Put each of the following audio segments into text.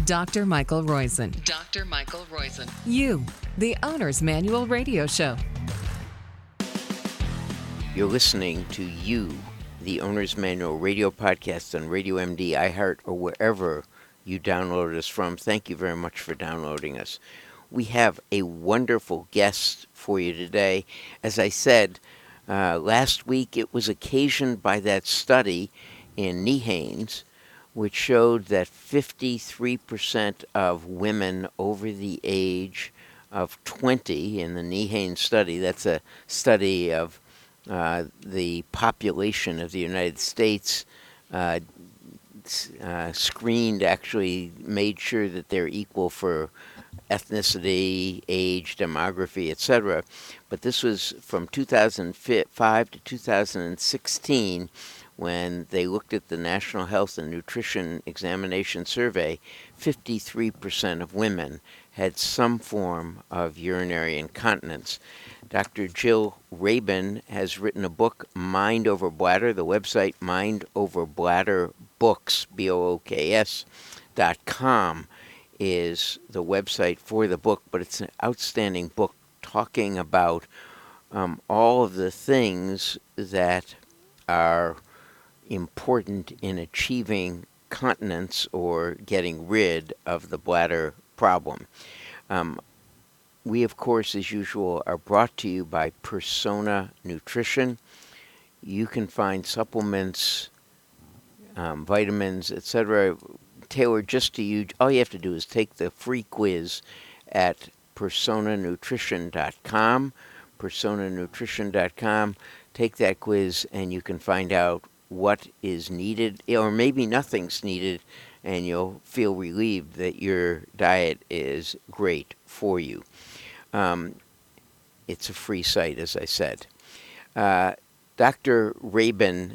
Dr. Michael Roizen. Dr. Michael Roizen. You, the Owner's Manual Radio Show. You're listening to You, the Owner's Manual Radio Podcast on Radio MD, iHeart, or wherever you download us from. Thank you very much for downloading us. We have a wonderful guest for you today. As I said, last week it was occasioned by that study in NEHANES, which showed that 53% of women over the age of 20 in the NEHANES study, that's a study of the population of the United States, screened, actually made sure that they're equal for ethnicity, age, demography, etc. But this was from 2005 to 2016 when they looked at the National Health and Nutrition Examination Survey. 53% of women had some form of urinary incontinence. Dr. Jill Rabin has written a book, Mind Over Bladder. The website mindoverbladderbooks, BOOKS.com, is the website for the book, but it's an outstanding book talking about all of the things that are important in achieving continence or getting rid of the bladder problem. We, of course, as usual, are brought to you by Persona Nutrition. You can find supplements, vitamins, etc., tailored just to you. All you have to do is take the free quiz at personanutrition.com. Personanutrition.com. Take that quiz and you can find out what is needed, or maybe nothing's needed, and you'll feel relieved that your diet is great for you. It's a free site, as I said. Dr. Rabin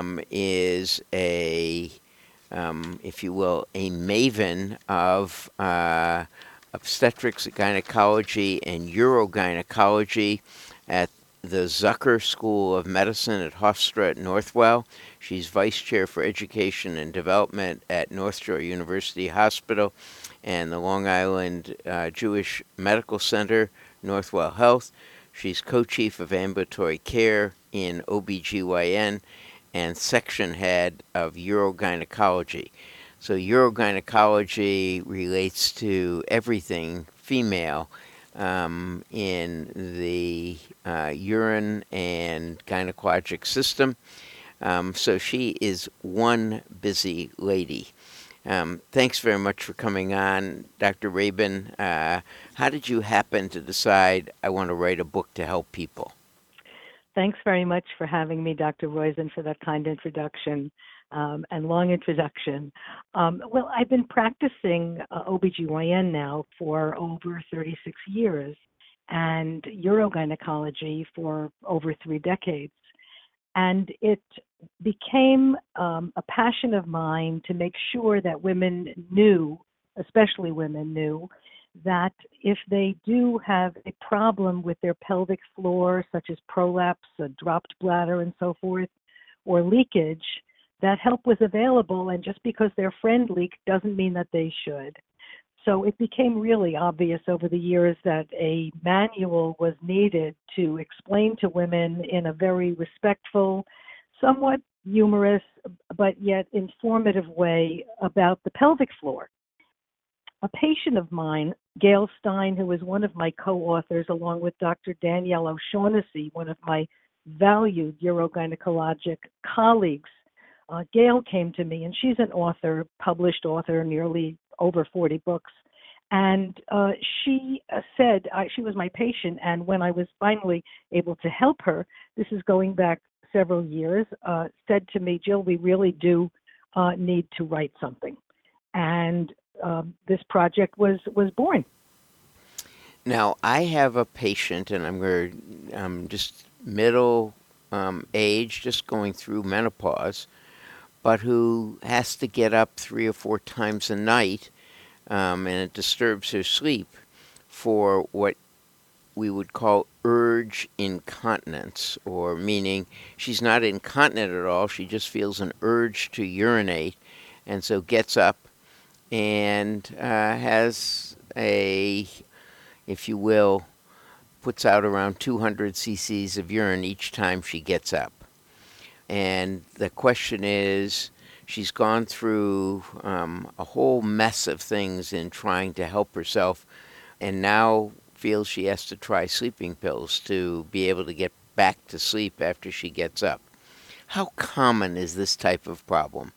is a, if you will, a maven of obstetrics, gynecology, and urogynecology at the Zucker School of Medicine at Hofstra at Northwell. She's Vice Chair for Education and Development at North Shore University Hospital and the Long Island Jewish Medical Center, Northwell Health. She's Co-Chief of Ambulatory Care in OBGYN and Section Head of Urogynecology. So urogynecology relates to everything female in the urine and gynecologic system. So she is one busy lady. Thanks very much for coming on, Dr. Rabin. How did you happen to decide I want to write a book to help people? Thanks very much for having me, Dr. Roizen, for that kind introduction and long introduction. Well, I've been practicing OBGYN now for over 36 years and urogynecology for over 3 decades. And it became a passion of mine to make sure that women knew, especially women knew, that if they do have a problem with their pelvic floor, such as prolapse, a dropped bladder, and so forth, or leakage, that help was available, and just because their friend leaked doesn't mean that they should. So it became really obvious over the years that a manual was needed to explain to women in a very respectful, somewhat humorous, but yet informative way about the pelvic floor. A patient of mine, Gail Stein, who is one of my co-authors, along with Dr. Danielle O'Shaughnessy, one of my valued urogynecologic colleagues, Gail came to me, and she's an author, published author, nearly over 40 books. And she said, she was my patient, and when I was finally able to help her, this is going back several years, said to me, Jill, we really do need to write something. And this project was born. Now, I have a patient, and I'm just middle age, just going through menopause, but who has to get up 3 or 4 times a night, and it disturbs her sleep for what we would call urge incontinence, or meaning she's not incontinent at all, she just feels an urge to urinate, and so gets up and has if you will, puts out around 200 cc's of urine each time she gets up. And the question is, she's gone through a whole mess of things in trying to help herself, and now feels she has to try sleeping pills to be able to get back to sleep after she gets up. How common is this type of problem?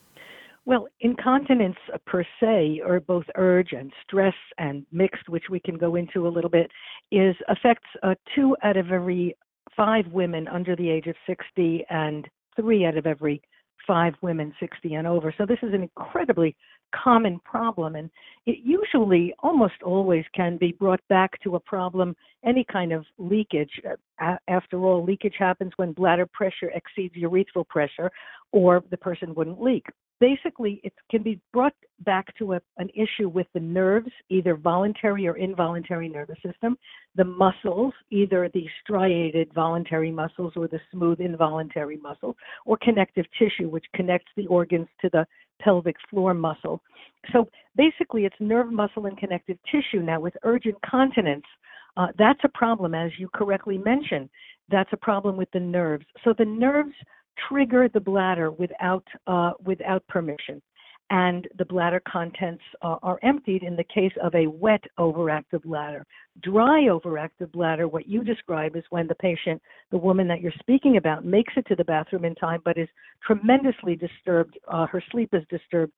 Well, incontinence per se, or both urge and stress and mixed, which we can go into a little bit, affects 2 out of every 5 women under the age of 60 and 3 out of every 5 women 60 and over. So this is an incredibly common problem, and it usually, almost always, can be brought back to a problem, any kind of leakage. After all, leakage happens when bladder pressure exceeds urethral pressure, or the person wouldn't leak. Basically, it can be brought back to an issue with the nerves, either voluntary or involuntary nervous system, the muscles, either the striated voluntary muscles or the smooth involuntary muscles, or connective tissue, which connects the organs to the pelvic floor muscle. So basically, it's nerve, muscle, and connective tissue. Now, with urge incontinence, that's a problem, as you correctly mentioned. That's a problem with the nerves. So the nerves trigger the bladder without permission, and the bladder contents are emptied in the case of a wet overactive bladder. Dry overactive bladder, what you describe, is when the patient, the woman that you're speaking about, makes it to the bathroom in time but is tremendously disturbed. Her sleep is disturbed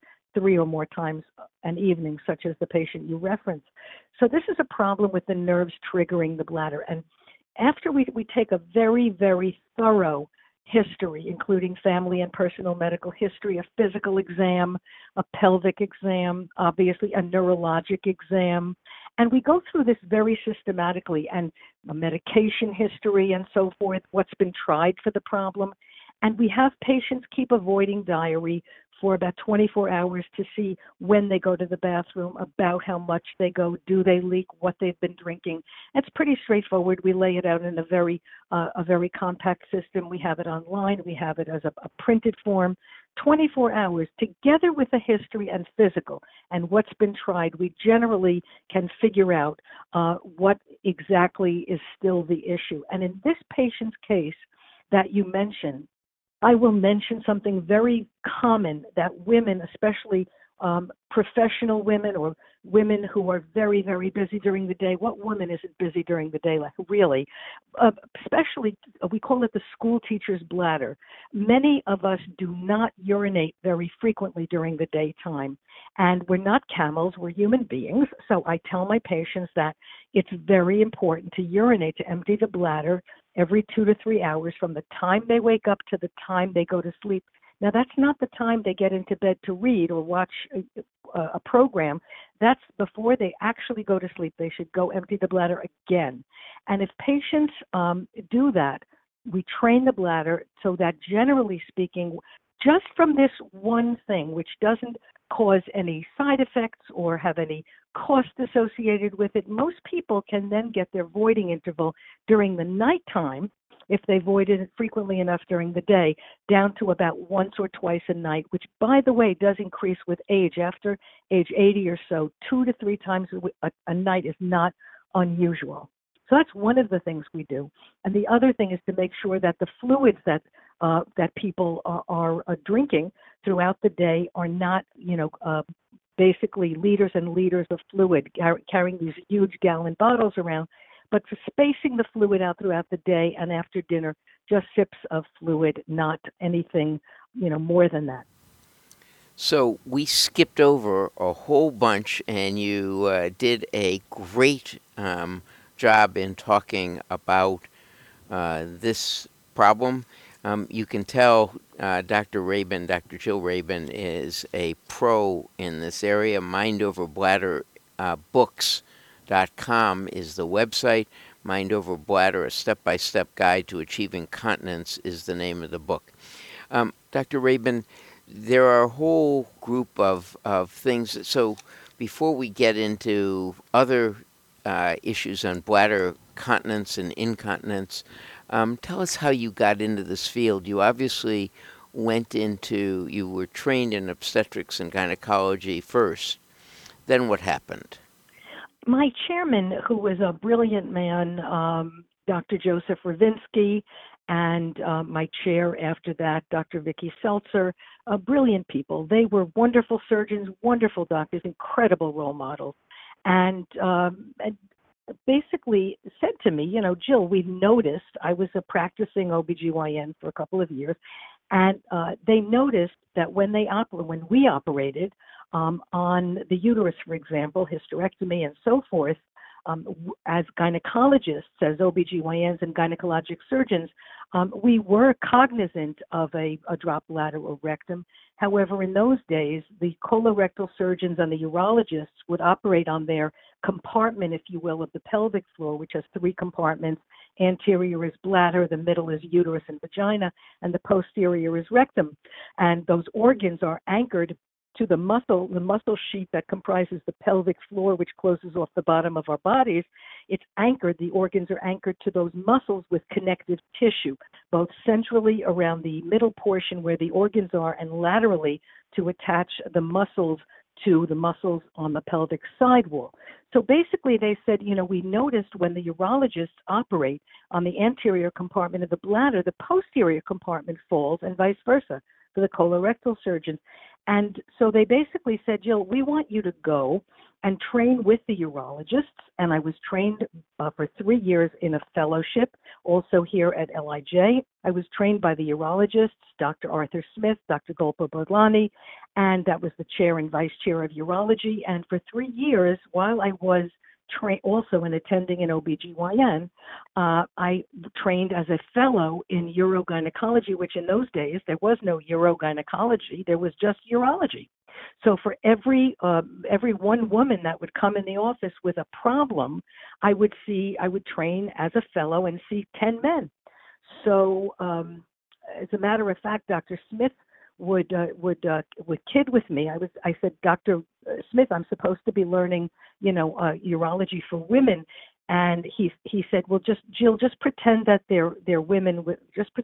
3 or more times an evening, such as the patient you referenced. So this is a problem with the nerves triggering the bladder. And after we take a very, very thorough history, including family and personal medical history, a physical exam, a pelvic exam, obviously a neurologic exam. And we go through this very systematically, and a medication history and so forth, what's been tried for the problem. And we have patients keep avoiding diary for about 24 hours to see when they go to the bathroom, about how much they go, do they leak, what they've been drinking. It's pretty straightforward. We lay it out in a very compact system. We have it online. We have it as a printed form. 24 hours together with a history and physical and what's been tried, we generally can figure out what exactly is still the issue. And in this patient's case that you mentioned, I will mention something very common that women, especially professional women or women who are very, very busy during the day. What woman isn't busy during the day, like, really? Especially, we call it the school teacher's bladder. Many of us do not urinate very frequently during the daytime. And we're not camels, we're human beings. So I tell my patients that it's very important to urinate, to empty the bladder every 2 to 3 hours from the time they wake up to the time they go to sleep. Now, that's not the time they get into bed to read or watch a program. That's before they actually go to sleep. They should go empty the bladder again. And if patients do that, we train the bladder so that, generally speaking, just from this one thing, which doesn't cause any side effects or have any cost associated with it, most people can then get their voiding interval during the nighttime, if they voided it frequently enough during the day, down to about once or twice a night, which, by the way, does increase with age. After age 80 or so, 2 to 3 times a night is not unusual. So that's one of the things we do. And the other thing is to make sure that the fluids that people are drinking throughout the day are not, basically liters and liters of fluid, carrying these huge gallon bottles around, but for spacing the fluid out throughout the day, and after dinner, just sips of fluid, not anything, more than that. So we skipped over a whole bunch, and you did a great job in talking about this problem. You can tell Dr. Rabin, Dr. Jill Rabin, is a pro in this area. MindOverBladder.books.com is the website. Mind Over Bladder, A Step-by-Step Guide to Achieving Continence is the name of the book. Dr. Rabin, there are a whole group of things. So before we get into other issues on bladder continence and incontinence, tell us how you got into this field. You obviously you were trained in obstetrics and gynecology first. Then what happened? My chairman, who was a brilliant man, Dr. Joseph Ravinsky, and my chair after that, Dr. Vicky Seltzer, brilliant people. They were wonderful surgeons, wonderful doctors, incredible role models. And basically said to me, Jill, we've noticed, I was a practicing OBGYN for a couple of years, and they noticed that when we operated on the uterus, for example, hysterectomy and so forth, as gynecologists, as OBGYNs and gynecologic surgeons, we were cognizant of a drop bladder or rectum. However, in those days, the colorectal surgeons and the urologists would operate on their compartment, if you will, of the pelvic floor, which has three compartments. Anterior is bladder, the middle is uterus and vagina, and the posterior is rectum. And those organs are anchored to the muscle sheet that comprises the pelvic floor, which closes off the bottom of our bodies. It's anchored, the organs are anchored to those muscles with connective tissue, both centrally around the middle portion where the organs are and laterally to attach the muscles to the muscles on the pelvic sidewall. So basically they said, we noticed when the urologists operate on the anterior compartment of the bladder, the posterior compartment falls and vice versa for the colorectal surgeons. And so they basically said, Jill, we want you to go and train with the urologists. And I was trained for 3 years in a fellowship, also here at LIJ. I was trained by the urologists, Dr. Arthur Smith, Dr. Golpa Bodlani, and that was the chair and vice chair of urology. And for 3 years, while I was also in attending an OBGYN, I trained as a fellow in urogynecology, which in those days, there was no urogynecology, there was just urology. So for every one woman that would come in the office with a problem, I would train as a fellow and see 10 men. So as a matter of fact, Dr. Smith would kid with me. I said, Dr. Smith, I'm supposed to be learning, urology for women. And he said, well, Jill, just pretend that they're women with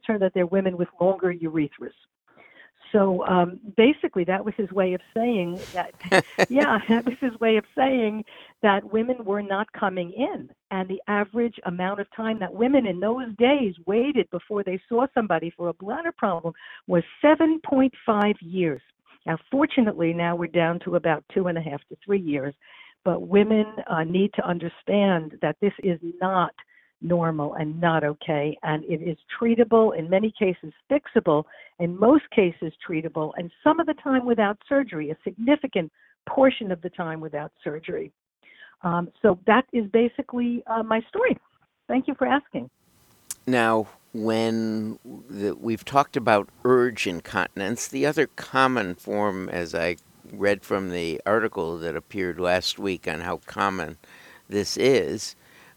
longer urethras. So basically, that was his way of saying that. Yeah, that was his way of saying that women were not coming in, and the average amount of time that women in those days waited before they saw somebody for a bladder problem was 7.5 years. Now, fortunately, now we're down to about 2.5 to 3 years, but women need to understand that this is not normal and not okay, and it is treatable, in many cases fixable, in most cases treatable, and some of the time without surgery, a significant portion of the time without surgery. So that is basically my story. Thank you for asking. Now, we've talked about urge incontinence, the other common form, as I read from the article that appeared last week on how common this is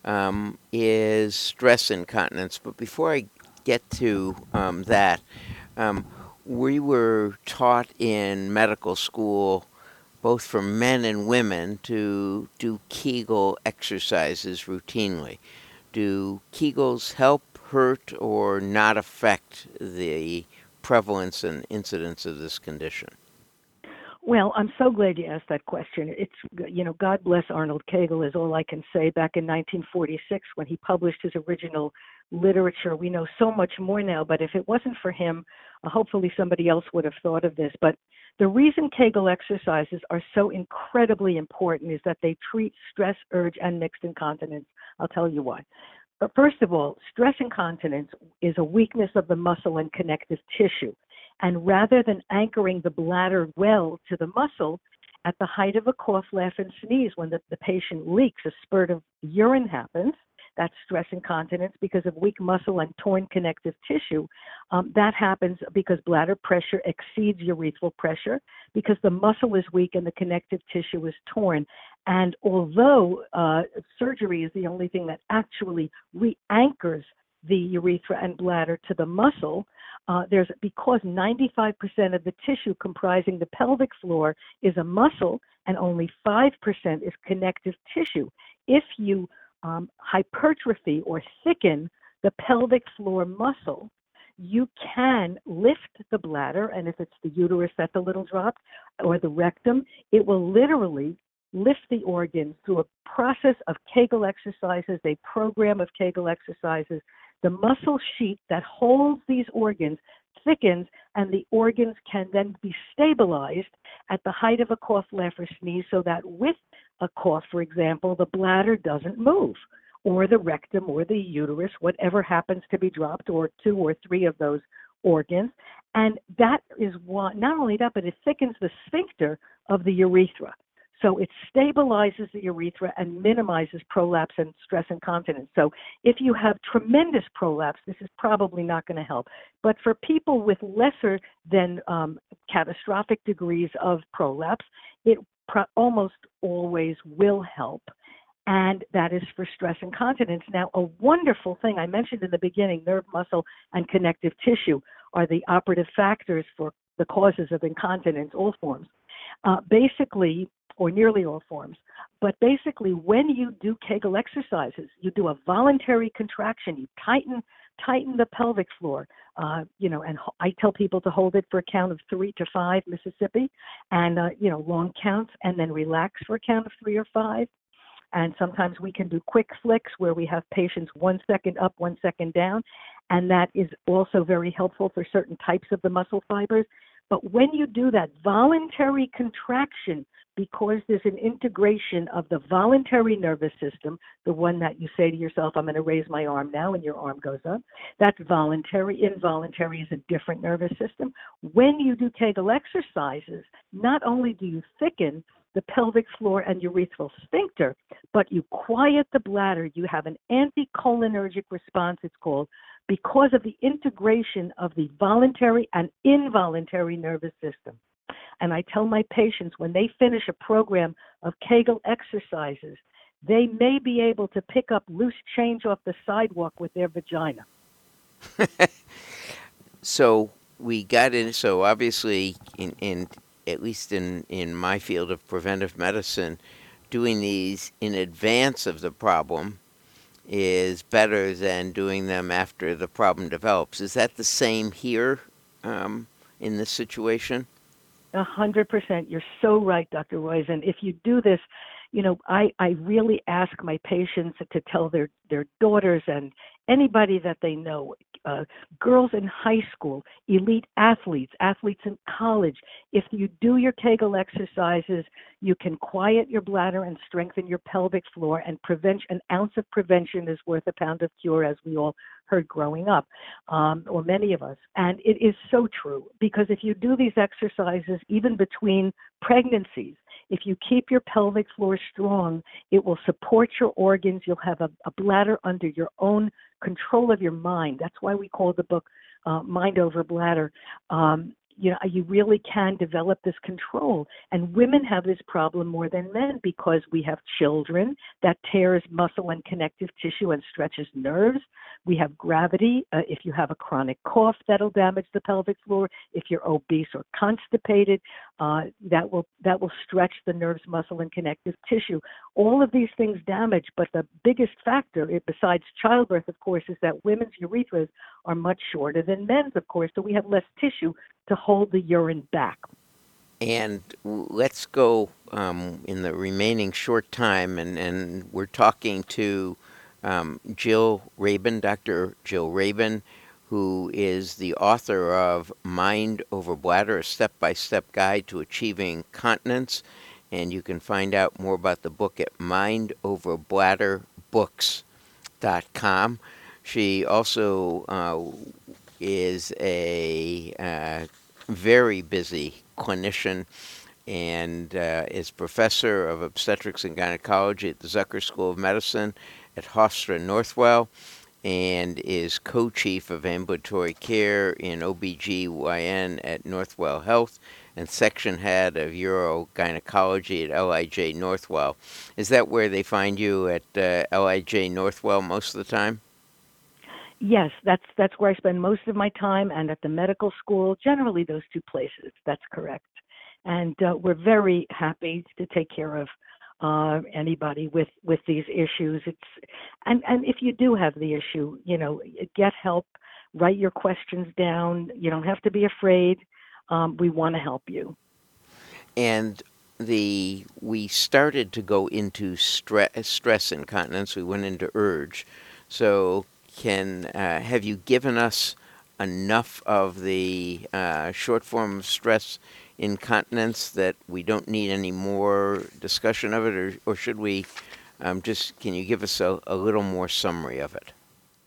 stress incontinence. But before I get to that, we were taught in medical school, both for men and women, to do Kegel exercises routinely. Do Kegels help, hurt, or not affect the prevalence and incidence of this condition? Well, I'm so glad you asked that question. It's, God bless Arnold Kegel is all I can say. Back in 1946, when he published his original literature, we know so much more now, but if it wasn't for him, hopefully somebody else would have thought of this. But the reason Kegel exercises are so incredibly important is that they treat stress, urge, and mixed incontinence. I'll tell you why. But first of all, stress incontinence is a weakness of the muscle and connective tissue. And rather than anchoring the bladder well to the muscle, at the height of a cough, laugh, and sneeze, when the patient leaks, a spurt of urine happens. That's stress incontinence because of weak muscle and torn connective tissue. That happens because bladder pressure exceeds urethral pressure, because the muscle is weak and the connective tissue is torn. And although surgery is the only thing that actually re-anchors the urethra and bladder to the muscle, because 95% of the tissue comprising the pelvic floor is a muscle and only 5% is connective tissue. If you hypertrophy or thicken the pelvic floor muscle, you can lift the bladder, and if it's the uterus that's a little dropped or the rectum, it will literally lift the organs through a process of Kegel exercises, a program of Kegel exercises. The muscle sheet that holds these organs thickens, and the organs can then be stabilized at the height of a cough, laugh, or sneeze, so that with a cough, for example, the bladder doesn't move, or the rectum or the uterus, whatever happens to be dropped, or two or three of those organs. And that is why, not only that, but it thickens the sphincter of the urethra. So it stabilizes the urethra and minimizes prolapse and stress incontinence. So if you have tremendous prolapse, this is probably not going to help. But for people with lesser than catastrophic degrees of prolapse, it almost always will help. And that is for stress incontinence. Now, a wonderful thing I mentioned in the beginning, nerve, muscle, and connective tissue are the operative factors for the causes of incontinence, all forms. Basically, or nearly all forms. But basically, when you do Kegel exercises, you do a voluntary contraction. You tighten the pelvic floor. And I tell people to hold it for a count of 3 to 5, Mississippi, and long counts, and then relax for a count of 3 or 5. And sometimes we can do quick flicks where we have patients 1 second up, 1 second down, and that is also very helpful for certain types of the muscle fibers. But when you do that voluntary contraction, because there's an integration of the voluntary nervous system, the one that you say to yourself, I'm going to raise my arm now, and your arm goes up, that's voluntary. Involuntary is a different nervous system. When you do Kegel exercises, not only do you thicken the pelvic floor and urethral sphincter, but you quiet the bladder. You have an anticholinergic response, it's called, because of the integration of the voluntary and involuntary nervous system. And I tell my patients when they finish a program of Kegel exercises, they may be able to pick up loose change off the sidewalk with their vagina. So we got in, so obviously in at least in my field of preventive medicine, doing these in advance of the problem is better than doing them after the problem develops. Is that the same here in this situation? 100%. You're so right, Dr. Roizen. If you do this, I really ask my patients to tell their daughters and anybody that they know, girls in high school, elite athletes in college, if you do your Kegel exercises, you can quiet your bladder and strengthen your pelvic floor, and an ounce of prevention is worth a pound of cure, as we all heard growing up, or many of us. And it is so true, because if you do these exercises, even between pregnancies, if you keep your pelvic floor strong, it will support your organs. You'll have a bladder under your own control of your mind. That's why we call the book Mind Over Bladder. You really can develop this control. And women have this problem more than men because we have children that tears muscle and connective tissue and stretches nerves. We have gravity. If you have a chronic cough, that'll damage the pelvic floor. If you're obese or constipated, that will stretch the nerves, muscle, and connective tissue. All of these things damage, but the biggest factor, besides childbirth, of course, is that women's urethras are much shorter than men's, of course, so we have less tissue to hold the urine back. And let's go in the remaining short time, and we're talking to Jill Rabin, Dr. Jill Rabin, who is the author of Mind Over Bladder, a step-by-step guide to achieving continence. And you can find out more about the book at mindoverbladderbooks.com. She also is a very busy clinician and is professor of obstetrics and gynecology at the Zucker School of Medicine at Hofstra Northwell, and is co-chief of ambulatory care in OBGYN at Northwell Health and section head of urogynecology at LIJ Northwell. Is that where they find you, at LIJ Northwell, most of the time? Yes, that's where I spend most of my time, and at the medical school, generally those two places. That's correct. And we're very happy to take care of anybody with these issues. And if you do have the issue, get help. Write your questions down. You don't have to be afraid. We want to help you. And we started to go into stress incontinence. We went into urge. So have you given us enough of the short form of stress incontinence that we don't need any more discussion of it, or should we can you give us a little more summary of it?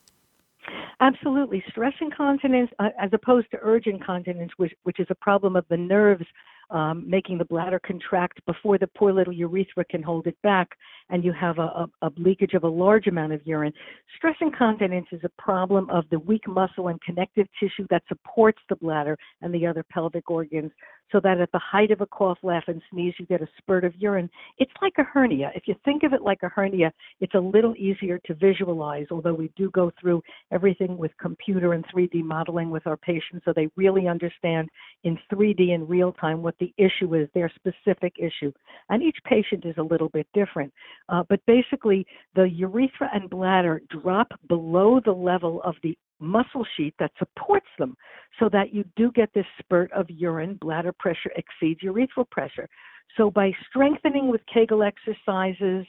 Absolutely. Stress incontinence, as opposed to urge incontinence, which is a problem of the nerves making the bladder contract before the poor little urethra can hold it back, and you have a leakage of a large amount of urine. Stress incontinence is a problem of the weak muscle and connective tissue that supports the bladder and the other pelvic organs, so that at the height of a cough, laugh, and sneeze, you get a spurt of urine. It's like a hernia. If you think of it like a hernia, it's a little easier to visualize, although we do go through everything with computer and 3D modeling with our patients so they really understand in 3D in real time what the issue is, their specific issue. And each patient is a little bit different. But basically, the urethra and bladder drop below the level of the muscle sheet that supports them, so that you do get this spurt of urine. Bladder pressure exceeds urethral pressure. So by strengthening with Kegel exercises,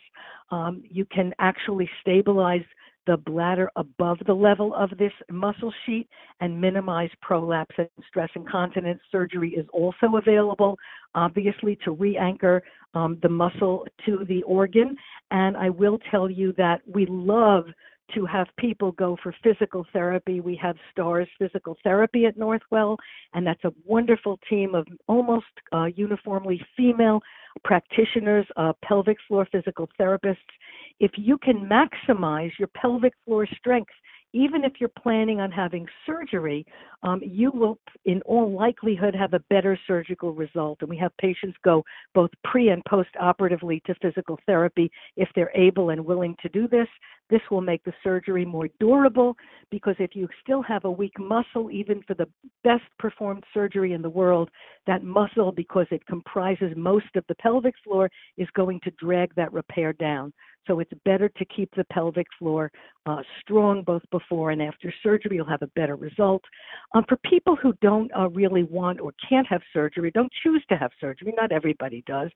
you can actually stabilize the bladder above the level of this muscle sheet and minimize prolapse and stress incontinence. Surgery is also available, obviously, to re-anchor the muscle to the organ. And I will tell you that we love to have people go for physical therapy. We have STARS Physical Therapy at Northwell, and that's a wonderful team of almost uniformly female practitioners, pelvic floor physical therapists. If you can maximize your pelvic floor strength, even if you're planning on having surgery, you will, in all likelihood, have a better surgical result. And we have patients go both pre- and post-operatively to physical therapy if they're able and willing to do this. This will make the surgery more durable, because if you still have a weak muscle, even for the best performed surgery in the world, that muscle, because it comprises most of the pelvic floor, is going to drag that repair down. So it's better to keep the pelvic floor strong both before and after surgery. You'll have a better result. For people who don't really want or can't have surgery, don't choose to have surgery, not everybody does.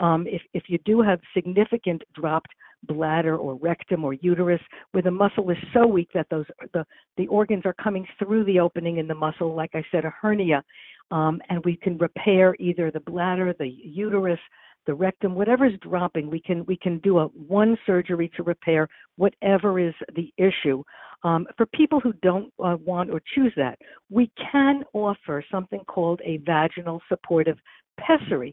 If you do have significant dropped bladder or rectum or uterus, where the muscle is so weak that the organs are coming through the opening in the muscle, like I said, a hernia, and we can repair either the bladder, the uterus, the rectum, whatever's dropping, we can do one surgery to repair whatever is the issue. For people who don't want or choose that, we can offer something called a vaginal supportive pessary,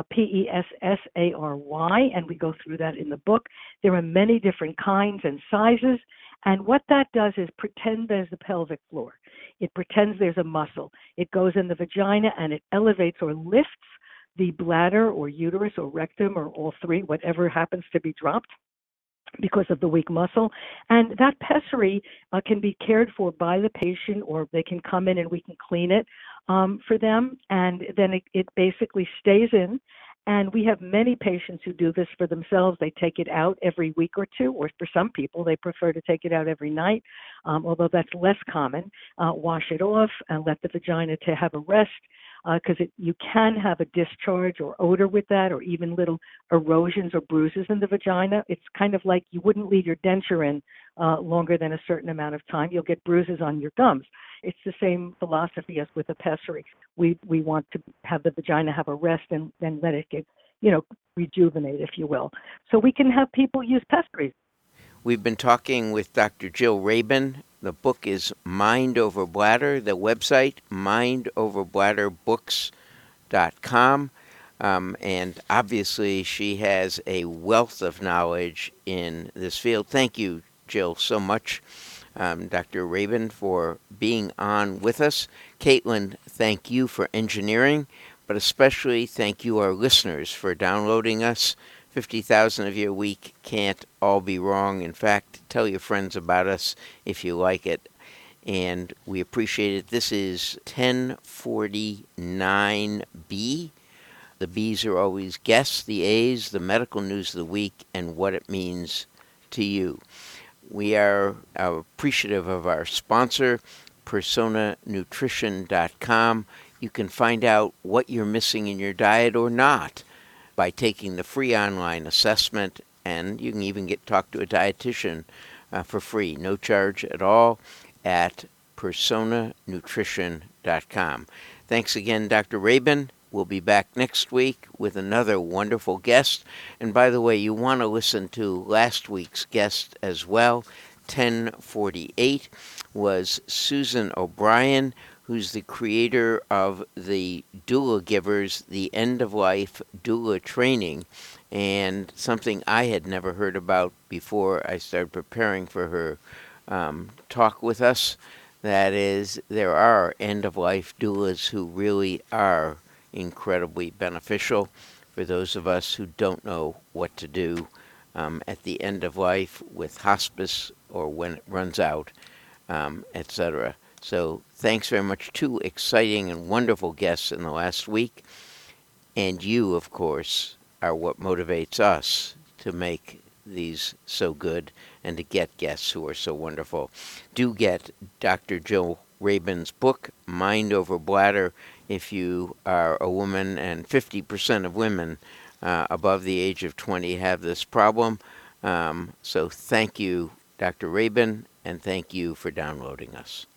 Pessary, and we go through that in the book. There are many different kinds and sizes, and what that does is pretend there's the pelvic floor. It pretends there's a muscle. It goes in the vagina and it elevates or lifts the bladder or uterus or rectum or all three, whatever happens to be dropped because of the weak muscle. And that pessary can be cared for by the patient, or they can come in and we can clean it for them. And then it basically stays in. And we have many patients who do this for themselves. They take it out every week or two, or for some people, they prefer to take it out every night, although that's less common. Wash it off and let the vagina to have a rest, because you can have a discharge or odor with that, or even little erosions or bruises in the vagina. It's kind of like you wouldn't leave your denture in longer than a certain amount of time. You'll get bruises on your gums. It's the same philosophy as with a pessary. We want to have the vagina have a rest and then let it get, rejuvenate, if you will. So we can have people use pessaries. We've been talking with Dr. Jill Rabin. The book is Mind Over Bladder. The website, mindoverbladderbooks.com. And obviously, she has a wealth of knowledge in this field. Thank you, Jill, so much, Dr. Rabin, for being on with us. Caitlin, thank you for engineering, but especially thank you, our listeners, for downloading us. 50,000 of you a week can't all be wrong. In fact, tell your friends about us if you like it. And we appreciate it. This is 1049B. The B's are always guests, the A's, the medical news of the week, and what it means to you. We are appreciative of our sponsor, personanutrition.com. You can find out what you're missing in your diet or not by taking the free online assessment, and you can even talk to a dietitian for free, no charge at all, at personanutrition.com. Thanks again, Dr. Rabin. We'll be back next week with another wonderful guest. And by the way, you want to listen to last week's guest as well. 1048 was Susan O'Brien, who's the creator of the Doula Givers, the End-of-Life Doula Training, and something I had never heard about before I started preparing for her talk with us. That is, there are end-of-life doulas who really are incredibly beneficial for those of us who don't know what to do at the end of life with hospice or when it runs out, etc. So thanks very much. 2 exciting and wonderful guests in the last week. And you, of course, are what motivates us to make these so good and to get guests who are so wonderful. Do get Dr. Jill Rabin's book, Mind Over Bladder, if you are a woman, and 50% of women above the age of 20 have this problem. So thank you, Dr. Rabin, and thank you for downloading us.